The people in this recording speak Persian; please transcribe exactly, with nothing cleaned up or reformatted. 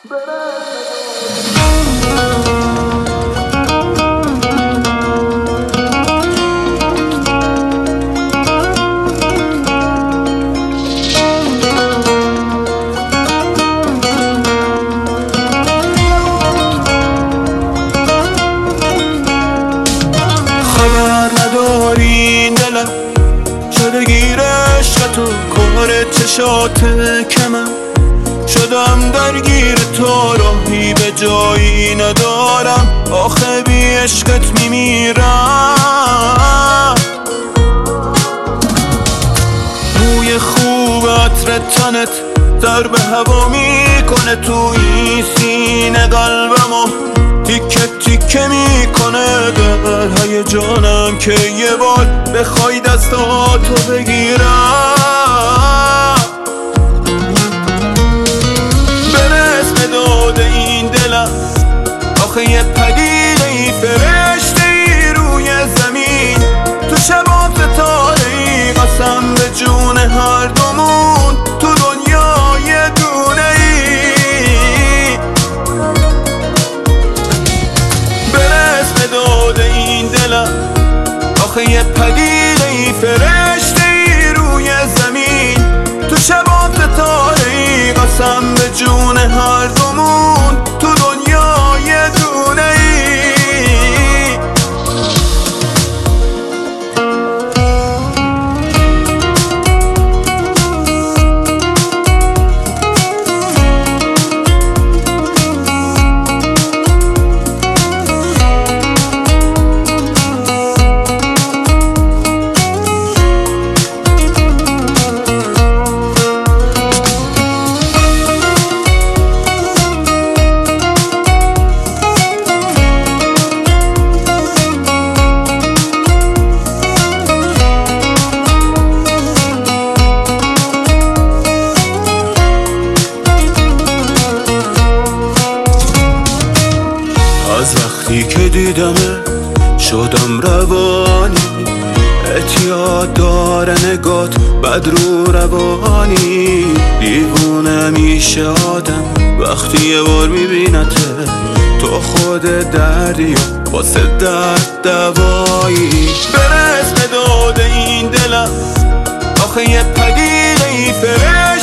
خبر نداری دلم شده گیر عشق تو، کار چشات کمم شدم درگیر تو، راهی به جایی ندارم، آخه بی عشقت میمیرم. بوی خوب عطر تنت ضرب هوا میکنه توی سینه قلبمو تیکه تیکه میکنه، در هیجانم که یه بار بخوای دستاتو بگیرم. برس به داد این دلم، آخه یه پدیده ای فرشته ای روی زمین، تو شبا ستاره ای، قسم به جون هر دومون تو دنیا یه دونه ای. برس به داد این دلم، آخه یه پدیده ای فرشته ای روی زمین، تو شبا ستاره ای، قسم به جون هر دومون تو دنیا یه دونه ای. از وقتی که دیدمه شدم روانی، اعتیاد داره نگات بد رو روانی، دیوونه میشه آدم وقتی یه بار میبینته، تو خود دردی و واسه درد دوایی. برس به داد این دلم، آخه یه پدیده ای فرشته